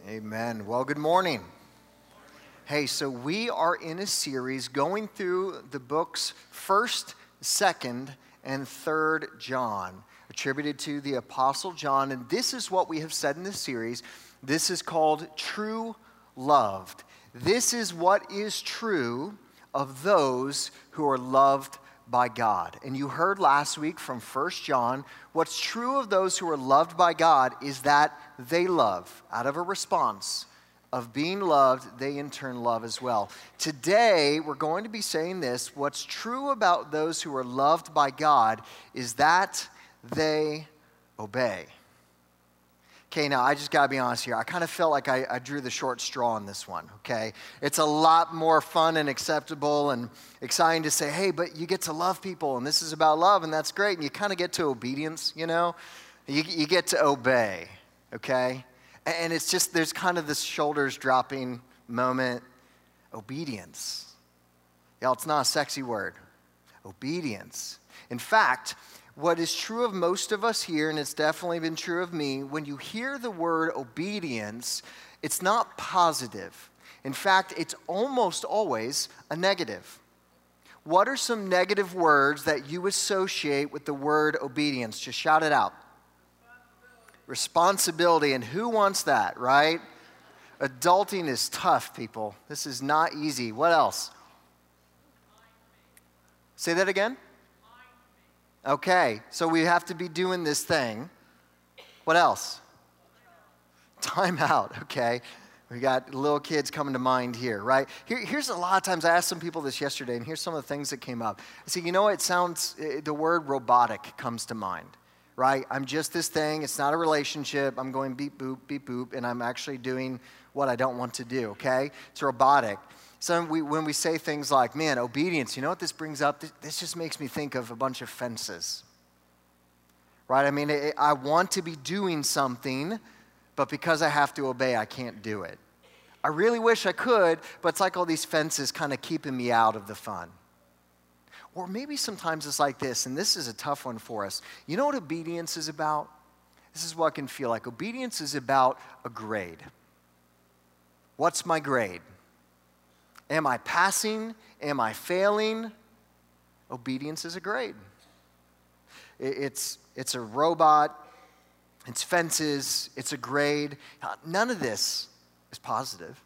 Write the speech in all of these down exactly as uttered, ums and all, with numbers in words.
Amen. Well, good morning. Hey, so we are in a series going through the books First, Second, and Third John, attributed to the Apostle John. And this is what we have said in this series. This is called True Loved. This is what is true of those who are loved by God. And you heard last week from First John, what's true of those who are loved by God is that they love. Out of a response of being loved, they in turn love as well. Today, we're going to be saying this. What's true about those who are loved by God is that they obey. Okay, now I just got to be honest here. I kind of felt like I, I drew the short straw on this one, okay? It's a lot more fun and acceptable and exciting to say, hey, but you get to love people, and this is about love, and that's great. And you kind of get to obedience, you know? You, you get to obey, okay? And it's just, there's kind of this shoulders dropping moment. Obedience. Y'all, it's not a sexy word. Obedience. In fact, what is true of most of us here, and it's definitely been true of me, when you hear the word obedience, it's not positive. In fact, it's almost always a negative. What are some negative words that you associate with the word obedience? Just shout it out. Responsibility. And who wants that, right? Adulting is tough, people. This is not easy. What else? Say that again. Okay, so we have to be doing this thing. What else? Time out, okay. We got little kids coming to mind here, right? Here, here's a lot of times, I asked some people this yesterday, and here's some of the things that came up. I said, you know, it sounds, the word robotic comes to mind, right? I'm just this thing, it's not a relationship, I'm going beep, boop, beep, boop, and I'm actually doing what I don't want to do, okay? It's robotic. So we, when we say things like, man, obedience, you know what this brings up? This, this just makes me think of a bunch of fences, right? I mean, it, I want to be doing something, but because I have to obey, I can't do it. I really wish I could, but it's like all these fences kind of keeping me out of the fun. Or maybe sometimes it's like this, and this is a tough one for us. You know what obedience is about? This is what it can feel like. Obedience is about a grade. What's my grade? Am I passing? Am I failing? Obedience is a grade. It's, it's a robot. It's fences. It's a grade. None of this is positive.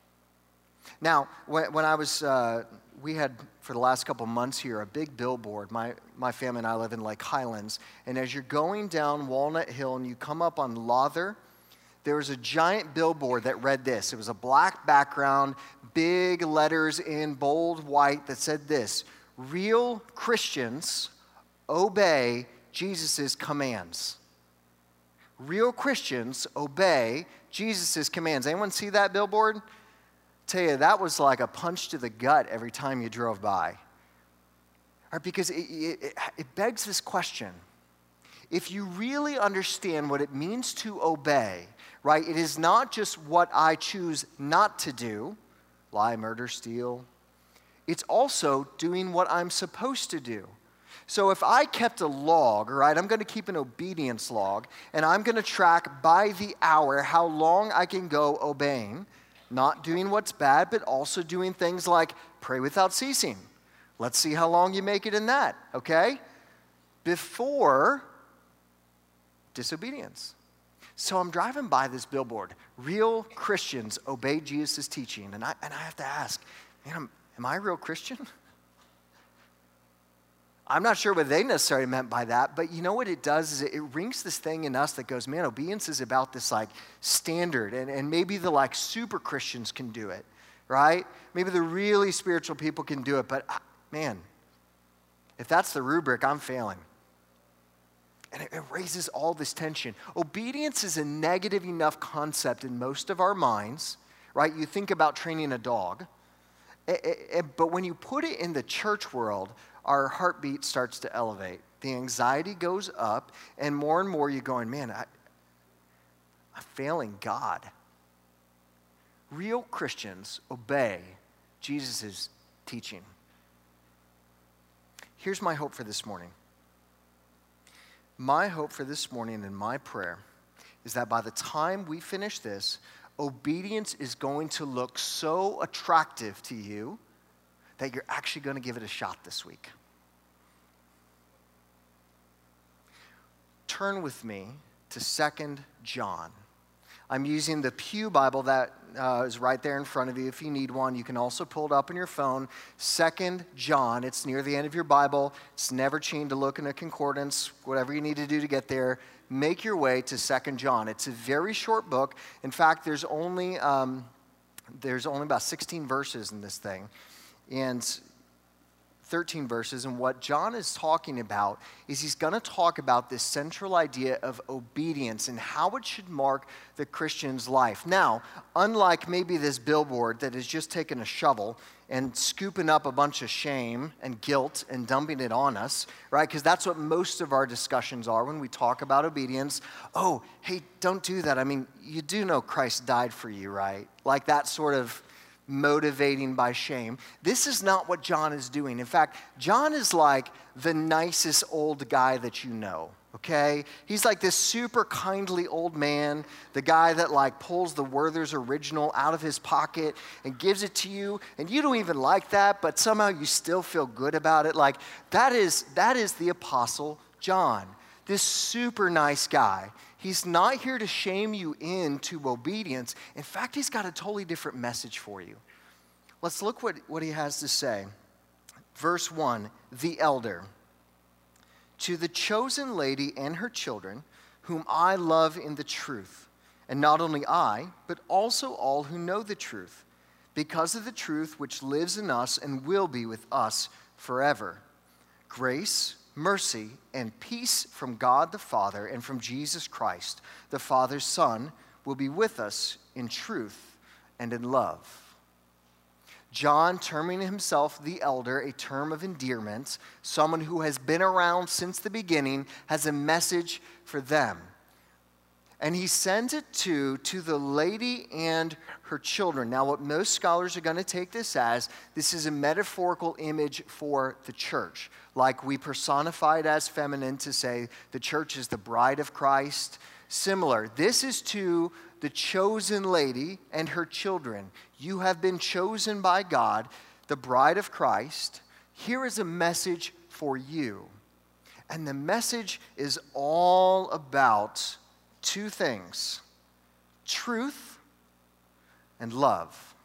Now, when, when I was, uh, we had, for the last couple months here, a big billboard. My, my family and I live in Lake Highlands. And as you're going down Walnut Hill and you come up on Lawther, there was a giant billboard that read this. It was a black background, big letters in bold white that said this: real Christians obey Jesus' commands. Real Christians obey Jesus' commands. Anyone see that billboard? I tell you, that was like a punch to the gut every time you drove by. All right, because it, it, it begs this question. If you really understand what it means to obey, right, it is not just what I choose not to do, lie, murder, steal. It's also doing what I'm supposed to do. So if I kept a log, right, I'm going to keep an obedience log, and I'm going to track by the hour how long I can go obeying, not doing what's bad, but also doing things like pray without ceasing. Let's see how long you make it in that, okay? Before disobedience. So I'm driving by this billboard. Real Christians obey Jesus' teaching. And I, and I have to ask, man, am I a real Christian? I'm not sure what they necessarily meant by that, but you know what it does is it, it rings this thing in us that goes, man, obedience is about this like standard, and, and maybe the like super Christians can do it, right? Maybe the really spiritual people can do it, but uh, man, if that's the rubric, I'm failing. And it, it raises all this tension. Obedience is a negative enough concept in most of our minds, right? You think about training a dog, it, it, but when you put it in the church world, our heartbeat starts to elevate. The anxiety goes up, and more and more you're going, man, I, I'm failing God. Real Christians obey Jesus' teaching. Here's my hope for this morning. My hope for this morning and my prayer is that by the time we finish this, obedience is going to look so attractive to you that you're actually going to give it a shot this week. Turn with me to Second John. I'm using the Pew Bible that uh, is right there in front of you. If you need one, you can also pull it up on your phone. Second John, it's near the end of your Bible. It's never changed to look in a concordance, whatever you need to do to get there. Make your way to Second John. It's a very short book. In fact, there's only um, there's only about sixteen verses in this thing, and thirteen verses. And what John is talking about is he's going to talk about this central idea of obedience and how it should mark the Christian's life. Now, unlike maybe this billboard that has just taken a shovel and scooping up a bunch of shame and guilt and dumping it on us, right? Because that's what most of our discussions are when we talk about obedience. Oh, hey, don't do that. I mean, you do know Christ died for you, right? Like that sort of motivating by shame. This is not what John is doing. In fact, John is like the nicest old guy that you know, okay? He's like this super kindly old man, the guy that like pulls the Werther's Original out of his pocket and gives it to you, and you don't even like that, but somehow you still feel good about it. Like that is that is the Apostle John, this super nice guy. He's not here to shame you into obedience. In fact, he's got a totally different message for you. Let's look what, what he has to say. Verse one, the elder. To the chosen lady and her children, whom I love in the truth, and not only I, but also all who know the truth, because of the truth which lives in us and will be with us forever. Grace, mercy, and peace from God the Father and from Jesus Christ, the Father's Son, will be with us in truth and in love. John, terming himself the elder, a term of endearment, someone who has been around since the beginning, has a message for them. And he sends it to, to the lady and her children. Now, what most scholars are going to take this as, this is a metaphorical image for the church. Like we personify it as feminine to say the church is the bride of Christ. Similar, this is to the chosen lady and her children. You have been chosen by God, the bride of Christ. Here is a message for you. And the message is all about two things: truth and love.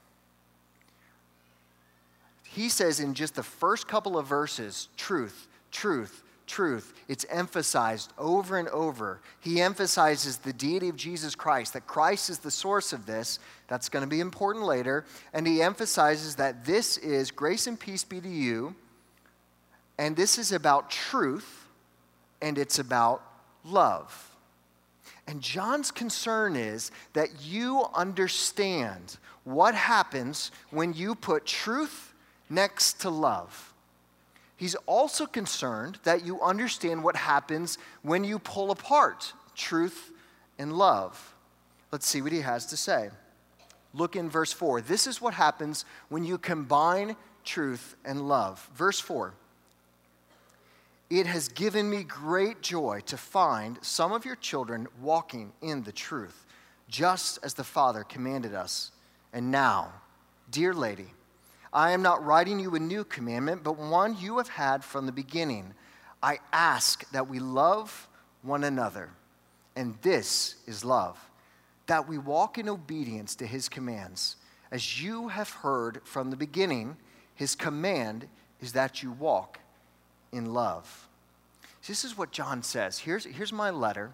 He says in just the first couple of verses, truth, truth, truth. It's emphasized over and over. He emphasizes the deity of Jesus Christ, that Christ is the source of this. That's going to be important later. And he emphasizes that this is grace and peace be to you, and this is about truth, and it's about love. And John's concern is that you understand what happens when you put truth next to love. He's also concerned that you understand what happens when you pull apart truth and love. Let's see what he has to say. Look in verse four. This is what happens when you combine truth and love. Verse four. It has given me great joy to find some of your children walking in the truth, just as the Father commanded us. And now, dear lady, I am not writing you a new commandment, but one you have had from the beginning. I ask that we love one another, and this is love, that we walk in obedience to his commands. As you have heard from the beginning, his command is that you walk in love. This is what John says. Here's, here's my letter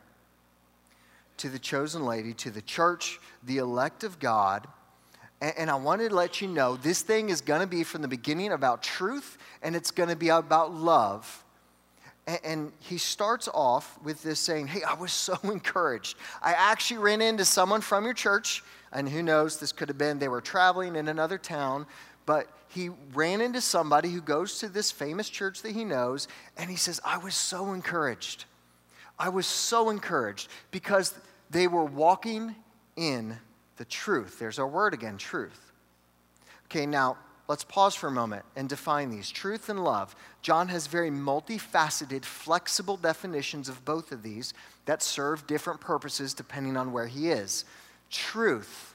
to the chosen lady, to the church, the elect of God. And, and I wanted to let you know this thing is going to be from the beginning about truth, and it's going to be about love. And, and he starts off with this saying, hey, I was so encouraged. I actually ran into someone from your church, and who knows, this could have been they were traveling in another town, but he ran into somebody who goes to this famous church that he knows, and he says, I was so encouraged. I was so encouraged because they were walking in the truth. There's our word again, truth. Okay, now let's pause for a moment and define these. Truth and love. John has very multifaceted, flexible definitions of both of these that serve different purposes depending on where he is. Truth.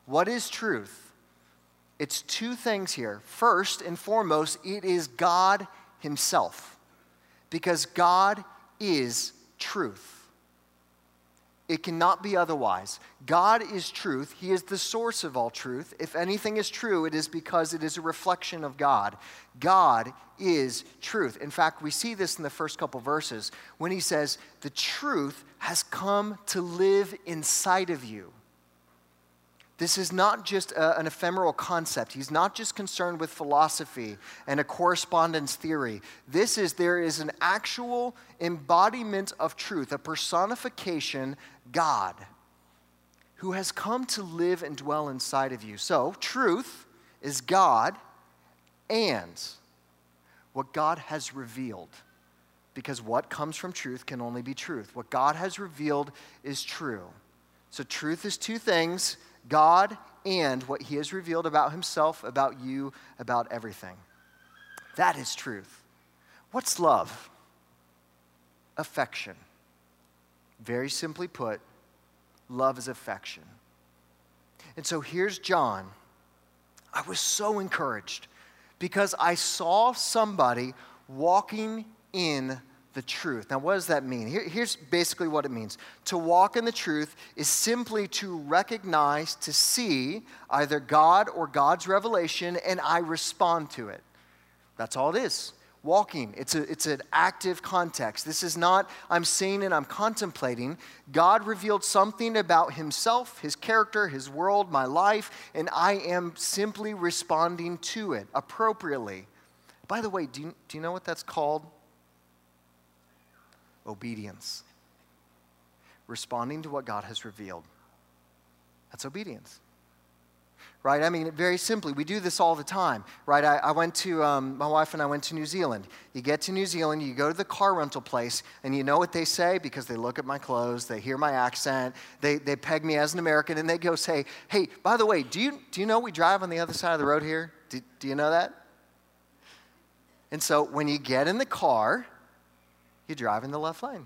What is truth? It's two things here. First and foremost, it is God himself, because God is truth. It cannot be otherwise. God is truth. He is the source of all truth. If anything is true, it is because it is a reflection of God. God is truth. In fact, we see this in the first couple verses when he says, the truth has come to live inside of you. This is not just a, an ephemeral concept. He's not just concerned with philosophy and a correspondence theory. This is, there is an actual embodiment of truth, a personification, God, who has come to live and dwell inside of you. So, truth is God and what God has revealed. Because what comes from truth can only be truth. What God has revealed is true. So truth is two things, God and what he has revealed about himself, about you, about everything. That is truth. What's love? Affection. Very simply put, love is affection. And so here's John. I was so encouraged because I saw somebody walking in the truth. Now, what does that mean? Here, here's basically what it means. To walk in the truth is simply to recognize, to see either God or God's revelation, and I respond to it. That's all it is. Walking, it's, a, it's an active context. This is not, I'm seeing and I'm contemplating. God revealed something about himself, his character, his world, my life, and I am simply responding to it appropriately. By the way, do you, do you know what that's called? Obedience. Responding to what God has revealed. That's obedience. Right? I mean, very simply, we do this all the time. Right? I, I went to, um, my wife and I went to New Zealand. You get to New Zealand, you go to the car rental place, and you know what they say? Because they look at my clothes, they hear my accent, they, they peg me as an American, and they go say, hey, by the way, do you, do you know we drive on the other side of the road here? Do, do you know that? And so when you get in the car, you drive in the left lane.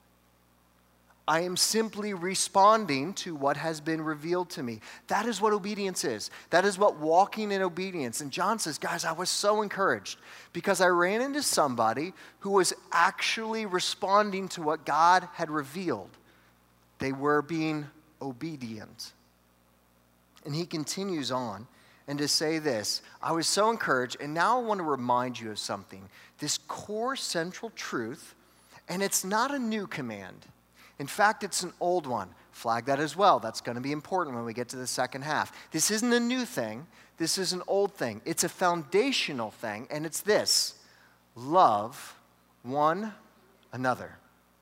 I am simply responding to what has been revealed to me. That is what obedience is. That is what walking in obedience. And John says, guys, I was so encouraged because I ran into somebody who was actually responding to what God had revealed. They were being obedient. And he continues on and to say this, I was so encouraged, and now I want to remind you of something. This core central truth. And it's not a new command. In fact, it's an old one. Flag that as well. That's going to be important when we get to the second half. This isn't a new thing. This is an old thing. It's a foundational thing, and it's this. Love one another.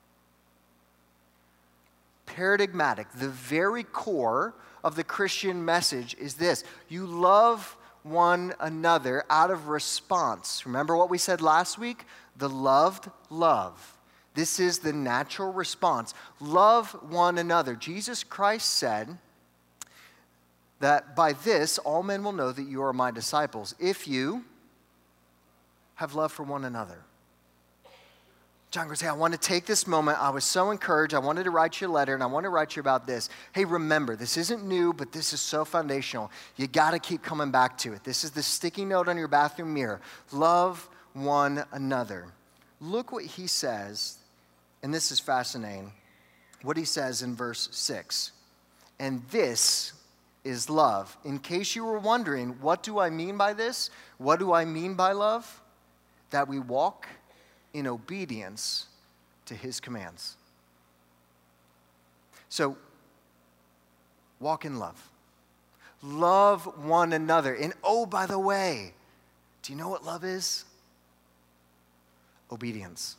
Paradigmatic. The very core of the Christian message is this. You love one another out of response. Remember what we said last week? The loved love. This is the natural response. Love one another. Jesus Christ said that by this all men will know that you are my disciples, if you have love for one another. John goes, hey, I want to take this moment. I was so encouraged. I wanted to write you a letter, and I want to write you about this. Hey, remember, this isn't new, but this is so foundational. You got to keep coming back to it. This is the sticky note on your bathroom mirror. Love one another. Look what he says. And this is fascinating, what he says in verse six. And this is love. In case you were wondering, what do I mean by this? What do I mean by love? That we walk in obedience to his commands. So, walk in love. Love one another. And oh, by the way, do you know what love is? Obedience.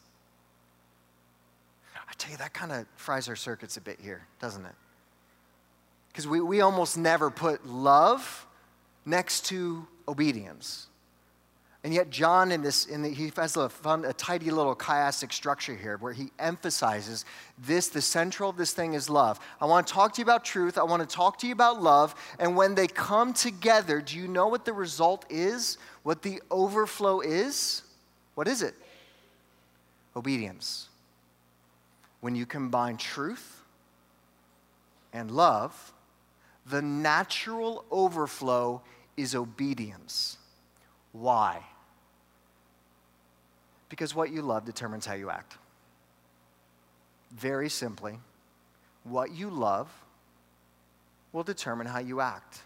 I tell you, that kind of fries our circuits a bit here, doesn't it? Because we, we almost never put love next to obedience. And yet John, in this, in the, he has a fun, a tidy little chiastic structure here where he emphasizes this, the central of this thing is love. I want to talk to you about truth. I want to talk to you about love. And when they come together, do you know what the result is? What the overflow is? What is it? Obedience. When you combine truth and love, the natural overflow is obedience. Why? Because what you love determines how you act. Very simply, what you love will determine how you act.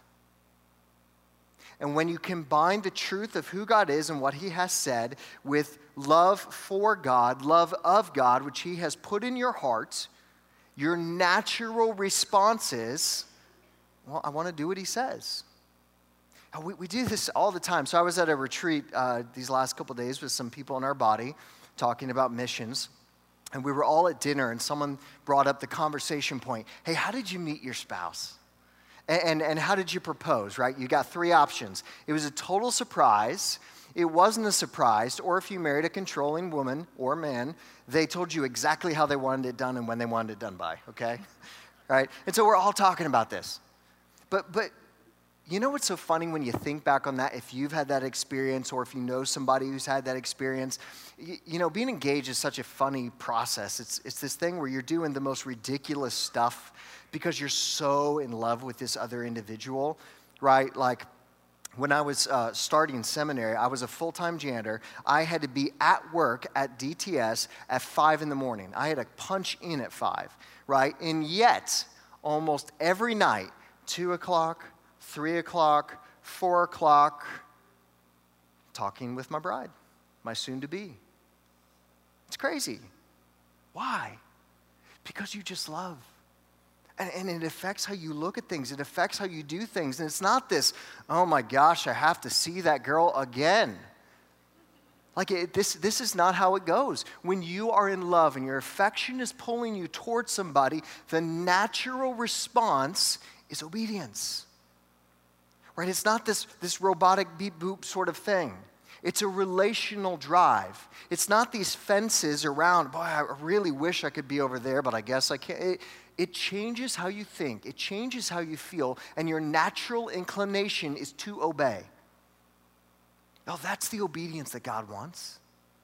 And when you combine the truth of who God is and what he has said with love for God, love of God, which he has put in your heart, your natural response is, well, I want to do what he says. We, we do this all the time. So I was at a retreat uh, these last couple of days with some people in our body talking about missions. And we were all at dinner, and someone brought up the conversation point. Hey, how did you meet your spouse? And, and, and how did you propose, right? You got three options. It was a total surprise. It wasn't a surprise. Or if you married a controlling woman or man, they told you exactly how they wanted it done and when they wanted it done by, okay? Right? And so we're all talking about this. But but you know what's so funny when you think back on that, if you've had that experience or if you know somebody who's had that experience, you, you know, being engaged is such a funny process. It's, it's this thing where you're doing the most ridiculous stuff because you're so in love with this other individual, right? Like when I was uh, starting seminary, I was a full-time janitor. I had to be at work at D T S at five in the morning. I had to punch in at five, right? And yet, almost every night, two o'clock, three o'clock, four o'clock, talking with my bride, my soon-to-be. It's crazy. Why? Because you just love. And, and it affects how you look at things. It affects how you do things. And it's not this, oh my gosh, I have to see that girl again. Like it, this, this is not how it goes. When you are in love and your affection is pulling you towards somebody, the natural response is obedience. Right? It's not this, this robotic beep boop sort of thing. It's a relational drive. It's not these fences around, boy, I really wish I could be over there, but I guess I can't. It, it changes how you think. It changes how you feel, and your natural inclination is to obey. Now, that's the obedience that God wants.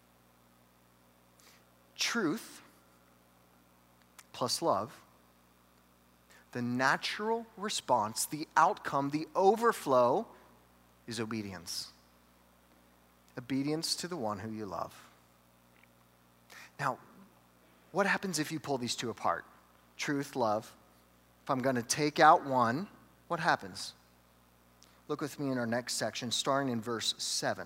Truth plus love. The natural response, the outcome, the overflow is obedience. Obedience to the one who you love. Now, what happens if you pull these two apart? Truth, love. If I'm going to take out one, what happens? Look with me in our next section, starting in verse seven.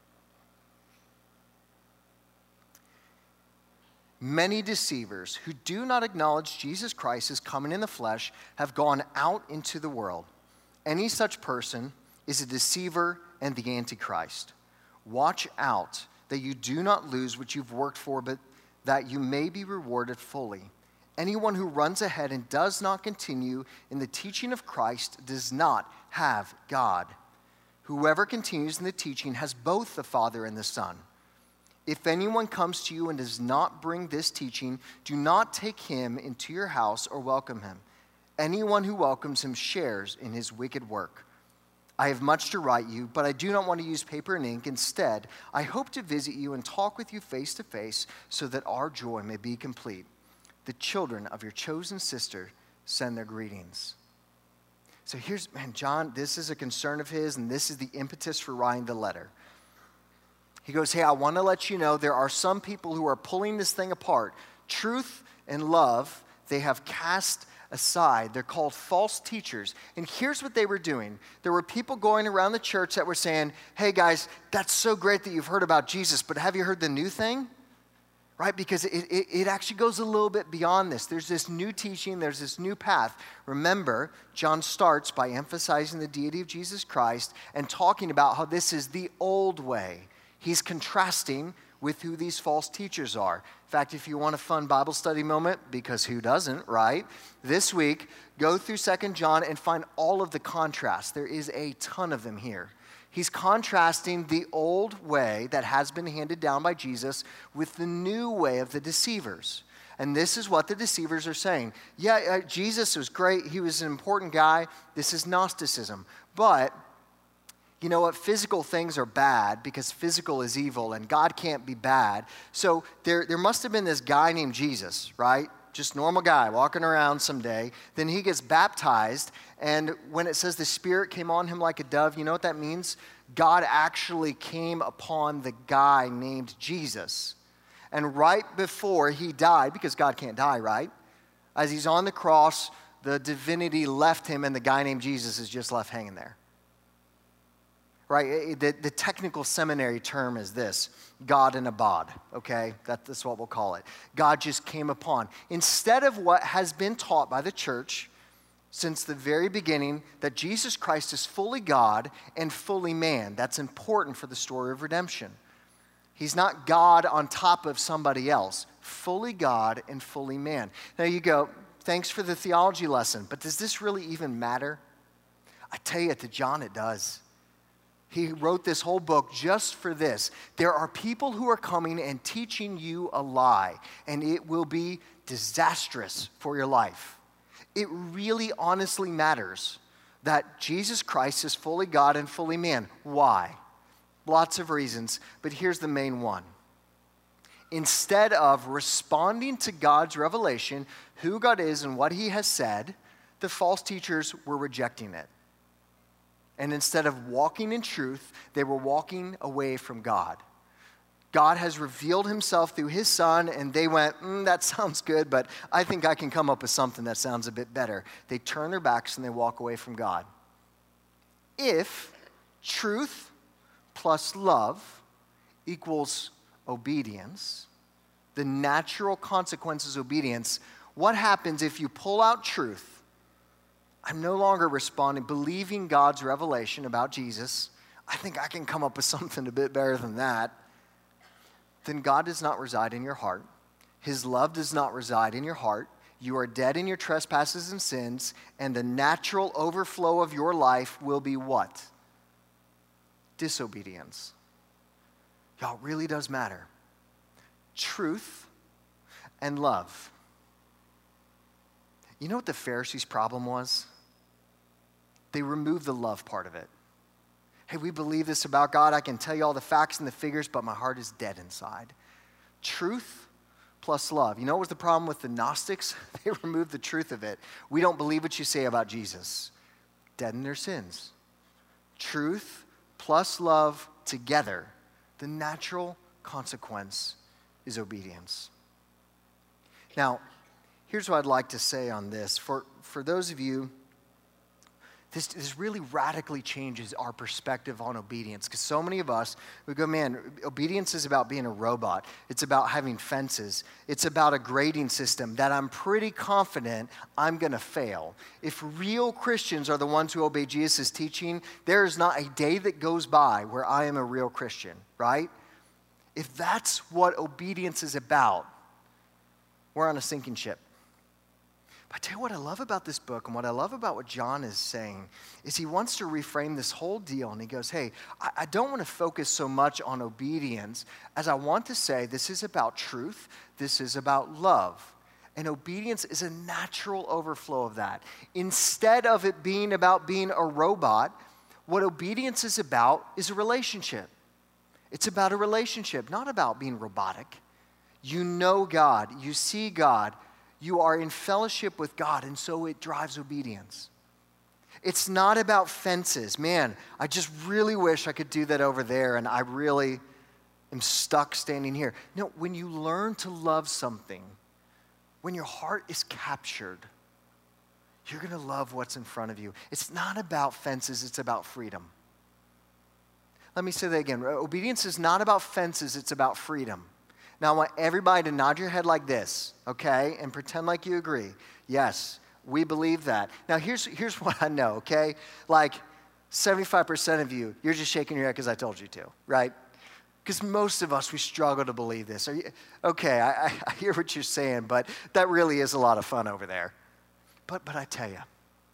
Many deceivers who do not acknowledge Jesus Christ as coming in the flesh have gone out into the world. Any such person is a deceiver and the Antichrist. Watch out that you do not lose what you've worked for, but that you may be rewarded fully. Anyone who runs ahead and does not continue in the teaching of Christ does not have God. Whoever continues in the teaching has both the Father and the Son. If anyone comes to you and does not bring this teaching, do not take him into your house or welcome him. Anyone who welcomes him shares in his wicked work. I have much to write you, but I do not want to use paper and ink. Instead, I hope to visit you and talk with you face to face so that our joy may be complete. The children of your chosen sister send their greetings. So here's, man, John, this is a concern of his, and this is the impetus for writing the letter. He goes, hey, I want to let you know there are some people who are pulling this thing apart. Truth and love, they have cast aside. They're called false teachers. And here's what they were doing. There were people going around the church that were saying, hey guys, that's so great that you've heard about Jesus, but have you heard the new thing? Right? Because it, it, it actually goes a little bit beyond this. There's this new teaching, there's this new path. Remember, John starts by emphasizing the deity of Jesus Christ and talking about how this is the old way. He's contrasting with who these false teachers are. In fact, if you want a fun Bible study moment, because who doesn't, right? This week, go through Second John and find all of the contrasts. There is a ton of them here. He's contrasting the old way that has been handed down by Jesus with the new way of the deceivers. And this is what the deceivers are saying. Yeah, uh, Jesus was great. He was an important guy. This is Gnosticism. But you know what? Physical things are bad because physical is evil and God can't be bad. So there, there must have been this guy named Jesus, right? just normal guy walking around someday. Then he gets baptized, and when it says the Spirit came on him like a dove, you know what that means? God actually came upon the guy named Jesus. And right before he died, because God can't die, right? As he's on the cross, the divinity left him, and the guy named Jesus is just left hanging there. Right? The, the technical seminary term is this: God in a bod, okay? That, that's what we'll call it. God just came upon. Instead of what has been taught by the church since the very beginning, that Jesus Christ is fully God and fully man. That's important for the story of redemption. He's not God on top of somebody else. Fully God and fully man. Now you go, thanks for the theology lesson, but does this really even matter? I tell you, to John it does. He wrote this whole book just for this. There are people who are coming and teaching you a lie, and it will be disastrous for your life. It really honestly matters that Jesus Christ is fully God and fully man. Why? Lots of reasons, but here's the main one. Instead of responding to God's revelation, who God is and what he has said, the false teachers were rejecting it. And instead of walking in truth, they were walking away from God. God has revealed himself through his son, and they went, mm, that sounds good, but I think I can come up with something that sounds a bit better. They turn their backs and they walk away from God. If truth plus love equals obedience, the natural consequence is obedience, what happens if you pull out truth? I'm no longer responding, believing God's revelation about Jesus. I think I can come up with something a bit better than that. Then God does not reside in your heart. His love does not reside in your heart. You are dead in your trespasses and sins, and the natural overflow of your life will be what? Disobedience. Y'all, it really does matter. Truth and love. You know what the Pharisees' problem was? They removed the love part of it. Hey, we believe this about God. I can tell you all the facts and the figures, but my heart is dead inside. Truth plus love. You know what was the problem with the Gnostics? They removed the truth of it. We don't believe what you say about Jesus. Dead in their sins. Truth plus love together. The natural consequence is obedience. Now, here's what I'd like to say on this. For, for those of you, this, this really radically changes our perspective on obedience. Because so many of us, we go, man, obedience is about being a robot. It's about having fences. It's about a grading system that I'm pretty confident I'm going to fail. If real Christians are the ones who obey Jesus' teaching, there is not a day that goes by where I am a real Christian, right? If that's what obedience is about, we're on a sinking ship. But I tell you what I love about this book, and what I love about what John is saying is he wants to reframe this whole deal, and he goes, hey, I, I don't want to focus so much on obedience as I want to say this is about truth, this is about love. And obedience is a natural overflow of that. Instead of it being about being a robot, what obedience is about is a relationship. It's about a relationship, not about being robotic. You know God, you see God, you are in fellowship with God, and so it drives obedience. It's not about fences. Man, I just really wish I could do that over there, and I really am stuck standing here. No, when you learn to love something, when your heart is captured, you're going to love what's in front of you. It's not about fences, it's about freedom. Let me say that again. Obedience is not about fences, it's about freedom. Now, I want everybody to nod your head like this, okay, and pretend like you agree. Yes, we believe that. Now, here's, here's what I know, okay? Like, seventy-five percent of you, you're just shaking your head because I told you to, right? Because most of us, we struggle to believe this. Are you, okay, I, I, I hear what you're saying, but that really is a lot of fun over there. But, but I tell you,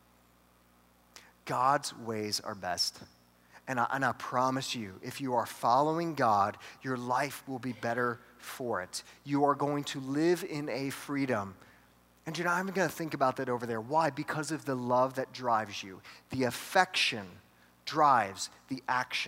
God's ways are best. And I, and I promise you, if you are following God, your life will be better for it. You are going to live in a freedom. And you're not even going to think about that over there. Why? Because of the love that drives you. The affection drives the action.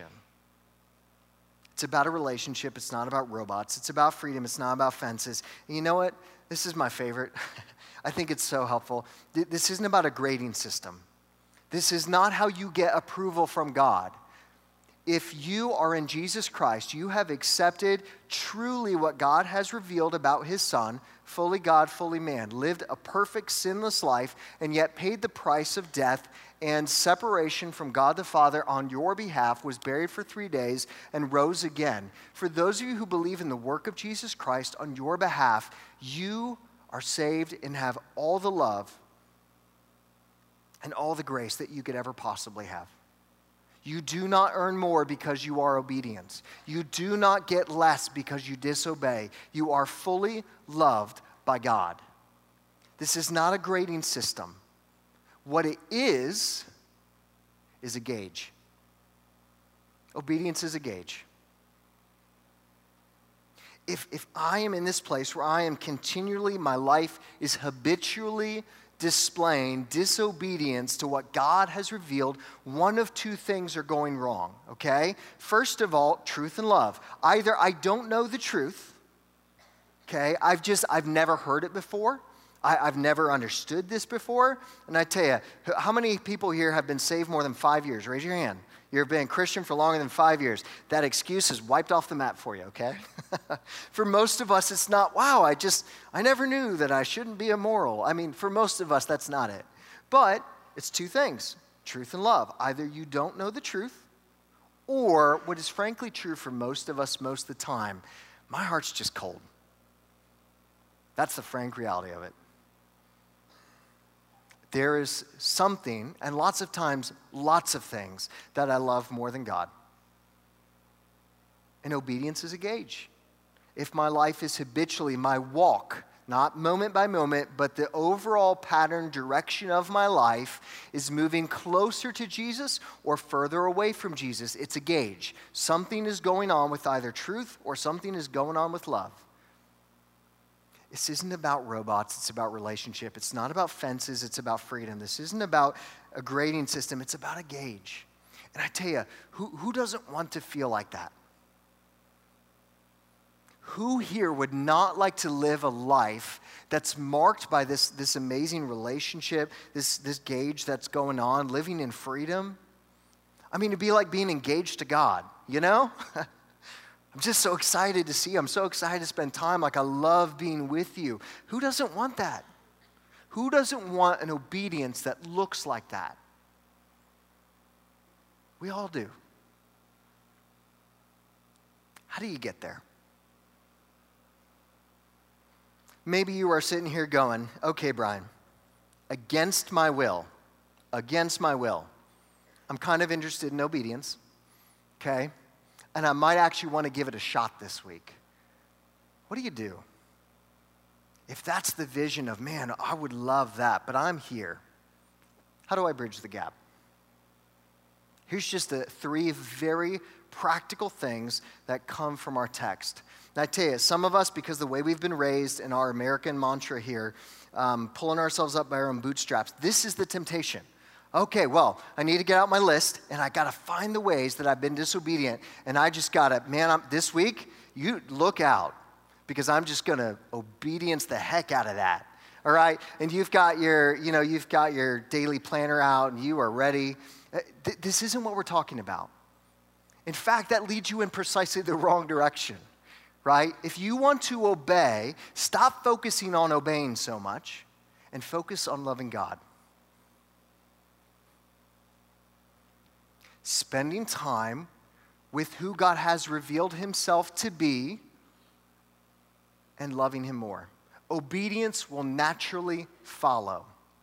It's about a relationship. It's not about robots. It's about freedom. It's not about fences. And you know what? This is my favorite. I think it's so helpful. This isn't about a grading system. This is not how you get approval from God. If you are in Jesus Christ, you have accepted truly what God has revealed about his Son, fully God, fully man, lived a perfect, sinless life, and yet paid the price of death and separation from God the Father on your behalf, was buried for three days, and rose again. For those of you who believe in the work of Jesus Christ on your behalf, you are saved and have all the love and all the grace that you could ever possibly have. You do not earn more because you are obedient. You do not get less because you disobey. You are fully loved by God. This is not a grading system. What it is, is a gauge. Obedience is a gauge. If, if I am in this place where I am continually, my life is habitually displaying disobedience to what God has revealed, one of two things are going wrong, okay? First of all, truth and love. Either I don't know the truth, okay? I've just, I've never heard it before. I, I've never understood this before. And I tell you, how many people here have been saved more than five years? Raise your hand. You've been a Christian for longer than five years. That excuse is wiped off the map for you, okay? For most of us, it's not, wow, I just, I never knew that I shouldn't be immoral. I mean, for most of us, that's not it. But it's two things, truth and love. Either you don't know the truth, or what is frankly true for most of us most of the time, my heart's just cold. That's the frank reality of it. There is something, and lots of times, lots of things that I love more than God. And obedience is a gauge. If my life is habitually, my walk, not moment by moment, but the overall pattern, direction of my life is moving closer to Jesus or further away from Jesus, it's a gauge. Something is going on with either truth or something is going on with love. This isn't about robots, it's about relationship. It's not about fences, it's about freedom. This isn't about a grading system, it's about a gauge. And I tell you, who, who doesn't want to feel like that? Who here would not like to live a life that's marked by this, this amazing relationship, this, this gauge that's going on, living in freedom? I mean, it'd be like being engaged to God, you know? I'm just so excited to see you. I'm so excited to spend time. Like, I love being with you. Who doesn't want that? Who doesn't want an obedience that looks like that? We all do. How do you get there? Maybe you are sitting here going, okay, Brian, against my will, against my will, I'm kind of interested in obedience, okay? And I might actually want to give it a shot this week. What do you do? If that's the vision of, man, I would love that, but I'm here. How do I bridge the gap? Here's just the three very practical things that come from our text. And I tell you, some of us, because the way we've been raised in our American mantra here, um, pulling ourselves up by our own bootstraps, this is the temptation. Okay, well, I need to get out my list, and I got to find the ways that I've been disobedient, and I just got to, man, I'm, this week, you look out, because I'm just going to obedience the heck out of that, all right? And you've got your, you know, you've got your daily planner out, and you are ready. Th- this isn't what we're talking about. In fact, that leads you in precisely the wrong direction, right? If you want to obey, stop focusing on obeying so much, and focus on loving God. Spending time with who God has revealed himself to be and loving him more. Obedience will naturally follow.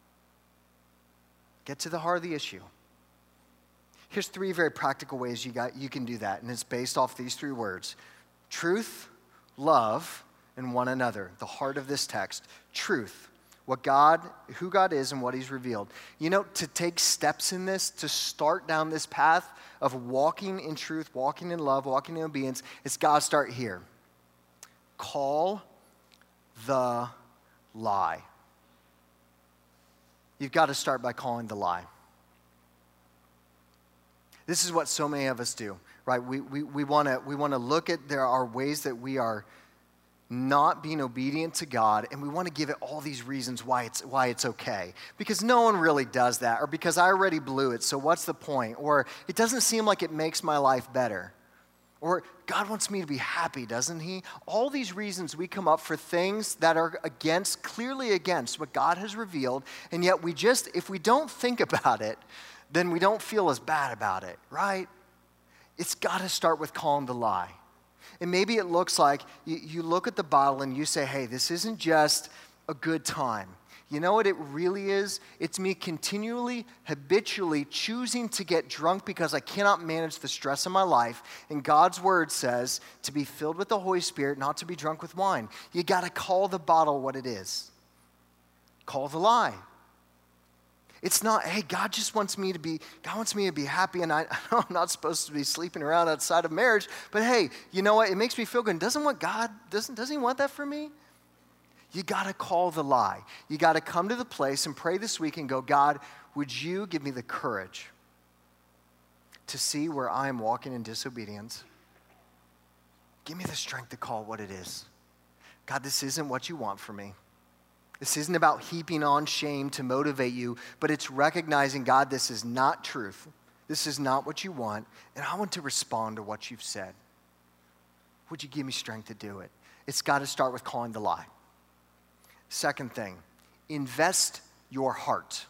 Get to the heart of the issue. Here's three very practical ways you got you can do that, and it's based off these three words: truth, love, and one another. The heart of this text, truth. What God, who God is and what he's revealed. You know, to take steps in this, to start down this path of walking in truth, walking in love, walking in obedience, it's got to start here. Call the lie. You've got to start by calling the lie. This is what so many of us do, right? We we we want to we want to look at there are ways that we are not being obedient to God, and we want to give it all these reasons why it's why it's okay. Because no one really does that, or because I already blew it, so what's the point? Or it doesn't seem like it makes my life better. Or God wants me to be happy, doesn't he? All these reasons we come up for things that are against, clearly against what God has revealed, and yet we just, if we don't think about it, then we don't feel as bad about it, right? It's got to start with calling the lie. And maybe it looks like you, you look at the bottle and you say, hey, this isn't just a good time. You know what it really is? It's me continually, habitually choosing to get drunk because I cannot manage the stress of my life. And God's word says to be filled with the Holy Spirit, not to be drunk with wine. You got to call the bottle what it is. Call the lie. It's not, hey, God just wants me to be, God wants me to be happy, and I, I know I'm not supposed to be sleeping around outside of marriage, but hey, you know what? It makes me feel good. Doesn't what God, doesn't, doesn't he want that for me? You got to call the lie. You got to come to the place and pray this week and go, God, would you give me the courage to see where I am walking in disobedience? Give me the strength to call what it is. God, this isn't what you want for me. This isn't about heaping on shame to motivate you, but it's recognizing, God, this is not truth. This is not what you want, and I want to respond to what you've said. Would you give me strength to do it? It's got to start with calling the lie. Second thing, invest your heart.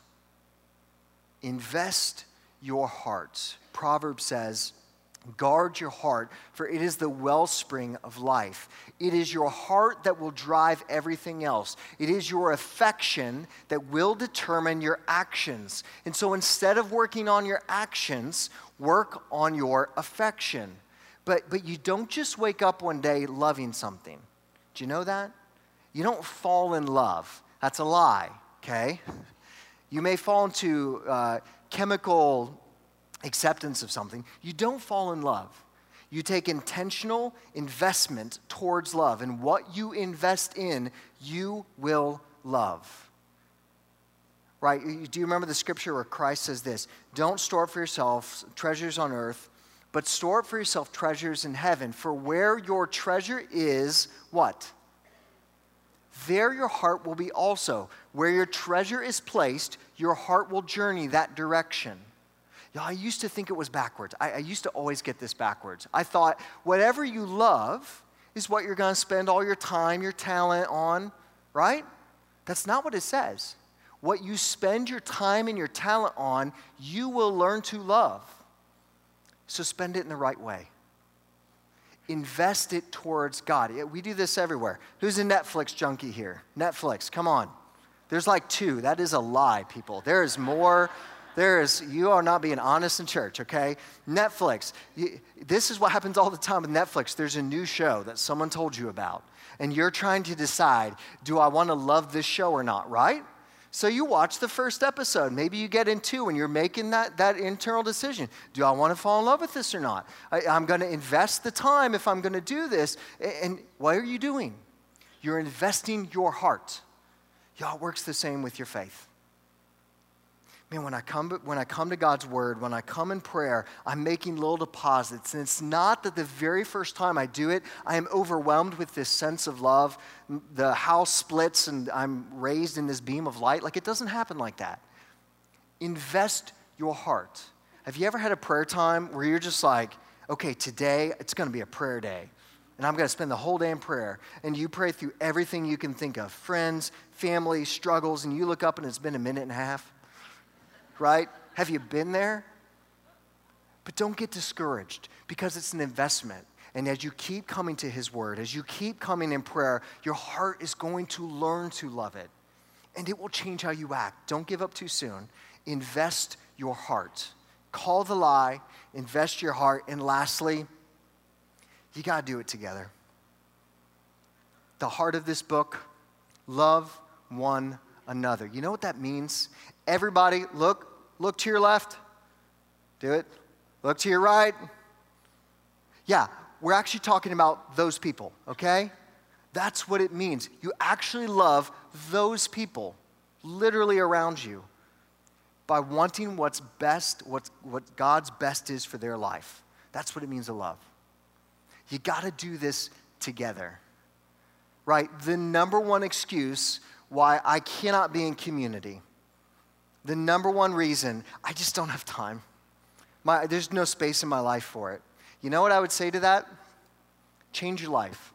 Invest your heart. Proverbs says, guard your heart, for it is the wellspring of life. It is your heart that will drive everything else. It is your affection that will determine your actions. And so instead of working on your actions, work on your affection. But, but you don't just wake up one day loving something. Do you know that? You don't fall in love. That's a lie, okay? You may fall into uh, chemical acceptance of something. You don't fall in love. You take intentional investment towards love, and what you invest in, you will love. Right? Do you remember the scripture where Christ says this? Don't store up for yourself treasures on earth, but store up for yourself treasures in heaven. For where your treasure is, what? There your heart will be also. Where your treasure is placed, your heart will journey that direction. Yeah, I used to think it was backwards. I, I used to always get this backwards. I thought whatever you love is what you're going to spend all your time, your talent on, right? That's not what it says. What you spend your time and your talent on, you will learn to love. So spend it in the right way. Invest it towards God. We do this everywhere. Who's a Netflix junkie here? Netflix, come on. There's like two. That is a lie, people. There is more. There is, you are not being honest in church, okay? Netflix, you, this is what happens all the time with Netflix. There's a new show that someone told you about, and you're trying to decide, do I want to love this show or not, right? So you watch the first episode. Maybe you get in two and you're making that, that internal decision. Do I want to fall in love with this or not? I, I'm going to invest the time if I'm going to do this. And what are you doing? You're investing your heart. Y'all, it works the same with your faith. Man, when I come when I come to God's word, when I come in prayer, I'm making little deposits. And it's not that the very first time I do it, I am overwhelmed with this sense of love. The house splits and I'm raised in this beam of light. Like, it doesn't happen like that. Invest your heart. Have you ever had a prayer time where you're just like, okay, today it's going to be a prayer day. And I'm going to spend the whole day in prayer. And you pray through everything you can think of. Friends, family, struggles. And you look up and it's been a minute and a half. Right? Have you been there? But don't get discouraged because it's an investment. And as you keep coming to his word, as you keep coming in prayer, your heart is going to learn to love it. And it will change how you act. Don't give up too soon. Invest your heart. Call the lie. Invest your heart. And lastly, you got to do it together. The heart of this book, love one another. You know what that means? Everybody, look, look to your left. Do it. Look to your right. Yeah, we're actually talking about those people, okay? That's what it means. You actually love those people literally around you by wanting what's best, what, what God's best is for their life. That's what it means to love. You got to do this together. right? The number one excuse why I cannot be in community. The number one reason, I just don't have time. My, there's no space in my life for it. You know what I would say to that? Change your life.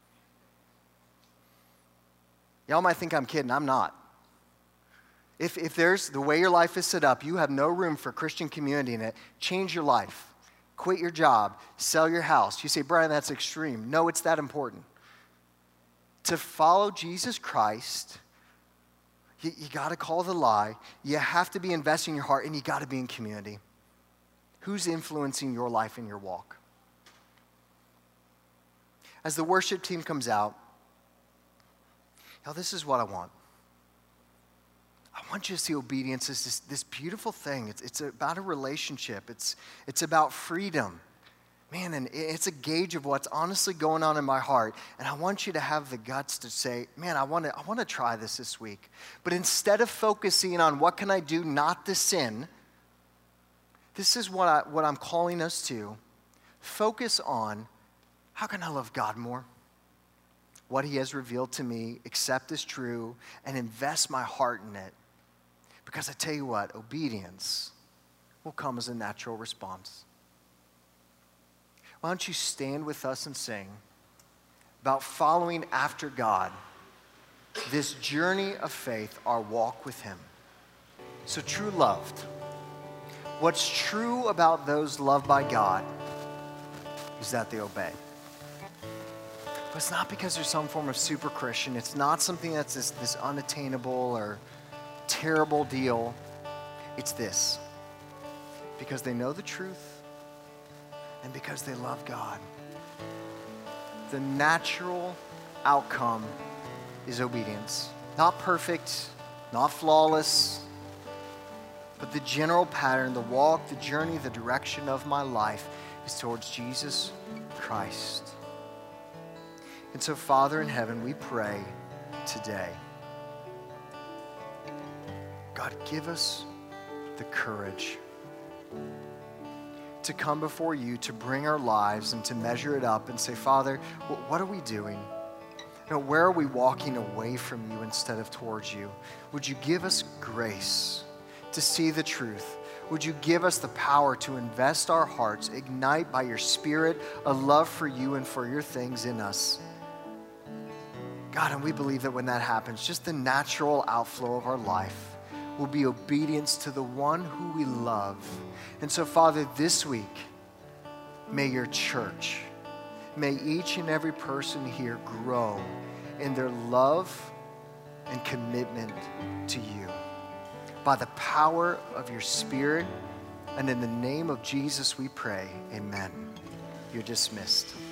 Y'all might think I'm kidding. I'm not. If, if there's the way your life is set up, you have no room for Christian community in it, change your life. Quit your job. Sell your house. You say, Brian, that's extreme. No, it's that important. To follow Jesus Christ, you, you got to call the lie. You have to be investing in your heart, and you got to be in community. Who's influencing your life and your walk? As the worship team comes out, y'all, this is what I want. I want you to see obedience as this, this beautiful thing. It's, it's about a relationship. It's, it's about freedom. Man, and it's a gauge of what's honestly going on in my heart. And I want you to have the guts to say, man, I want to I want to try this this week. But instead of focusing on what can I do not to sin, this is what, I, what I'm calling us to. Focus on how can I love God more? What he has revealed to me, accept as true, and invest my heart in it. Because I tell you what, obedience will come as a natural response. Why don't you stand with us and sing about following after God, this journey of faith, our walk with him. So true loved. What's true about those loved by God is that they obey. But it's not because there's some form of super Christian. It's not something that's this, this unattainable or terrible deal. It's this. Because they know the truth and because they love God. The natural outcome is obedience. Not perfect, not flawless, but the general pattern, the walk, the journey, the direction of my life is towards Jesus Christ. And so, Father in heaven, we pray today, God, give us the courage to come before you, to bring our lives and to measure it up and say, Father, what are we doing? You know, where are we walking away from you instead of towards you? Would you give us grace to see the truth? Would you give us the power to invest our hearts, ignite by your Spirit a love for you and for your things in us? God, and we believe that when that happens, just the natural outflow of our life will be obedience to the one who we love. And so, Father, this week, may your church, may each and every person here grow in their love and commitment to you. By the power of your Spirit, and in the name of Jesus we pray, amen. You're dismissed.